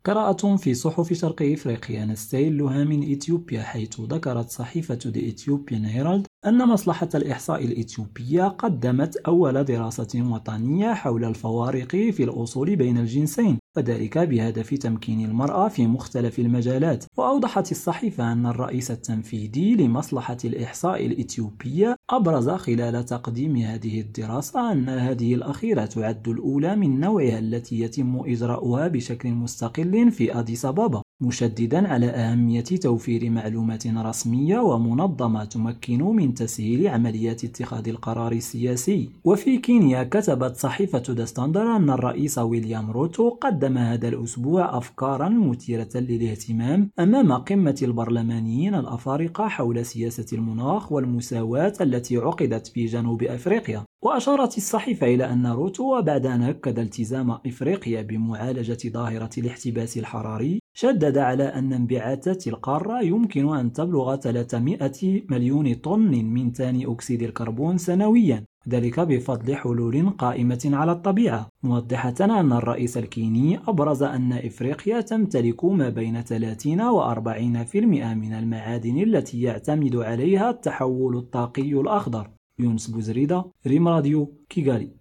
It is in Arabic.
قراءة في صحف شرق إفريقيا نستهلها من إثيوبيا، حيث ذكرت صحيفة The Ethiopian Herald أن مصلحة الإحصاء الإثيوبية قدمت أول دراسة وطنية حول الفوارق في الأصول بين الجنسين، وذلك بهدف تمكين المرأة في مختلف المجالات. وأوضحت الصحيفة أن الرئيس التنفيذي لمصلحة الإحصاء الإثيوبية أبرز خلال تقديم هذه الدراسة أن هذه الأخيرة تعد الأولى من نوعها التي يتم إجراؤها بشكل مستقل في أديس أبابا، مشددا على أهمية توفير معلومات رسمية ومنظمة تمكن من تسهيل عمليات اتخاذ القرار السياسي. وفي كينيا كتبت صحيفة ذا ستاندرد أن الرئيس ويليام روتو قدم هذا الأسبوع أفكارا مثيرة للاهتمام أمام قمة البرلمانيين الأفارقة حول سياسة المناخ والمساواة التي عقدت في جنوب أفريقيا. وأشارت الصحيفة إلى أن روتو بعد أن أكد التزام إفريقيا بمعالجة ظاهرة الاحتباس الحراري، شدد على أن انبعاثات القارة يمكن أن تبلغ 300 مليون طن من ثاني أكسيد الكربون سنويا، ذلك بفضل حلول قائمة على الطبيعة، موضحة أن الرئيس الكيني أبرز أن إفريقيا تمتلك ما بين 30 و 40% من المعادن التي يعتمد عليها التحول الطاقي الأخضر. يونس بوزريدة، ريم راديو، كيغالي.